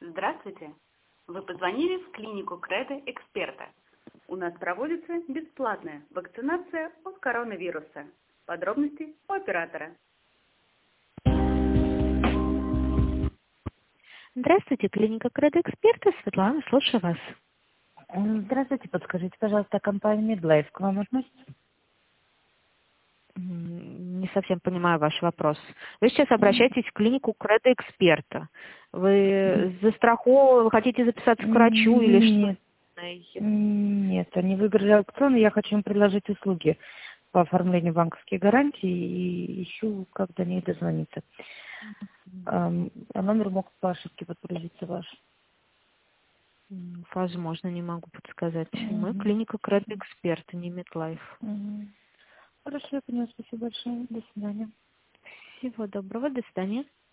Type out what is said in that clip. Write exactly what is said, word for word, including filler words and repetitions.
Здравствуйте! Вы позвонили в клинику Кредо Эксперта. У нас проводится бесплатная вакцинация от коронавируса. Подробности у оператора. Здравствуйте, клиника Кредо Эксперта. Светлана, слушаю вас. Здравствуйте, подскажите, пожалуйста, компания MedLife к вам относится? М, Не совсем понимаю ваш вопрос. Вы сейчас обращаетесь в клинику Кредо Эксперта. Вы за страху вы хотите записаться к врачу или Нет, что? нет, они выиграли аукцион, и я хочу им предложить услуги по оформлению банковских гарантий и ищу, как до ней дозвониться. Ам, А номер мог по ошибке подгрузиться ваш. М, Возможно, не могу подсказать. Мы Мгм. клиника Кредо Эксперта, не MedLife. Мгм. Хорошо, я поняла, спасибо большое. До свидания. Всего доброго, до свидания.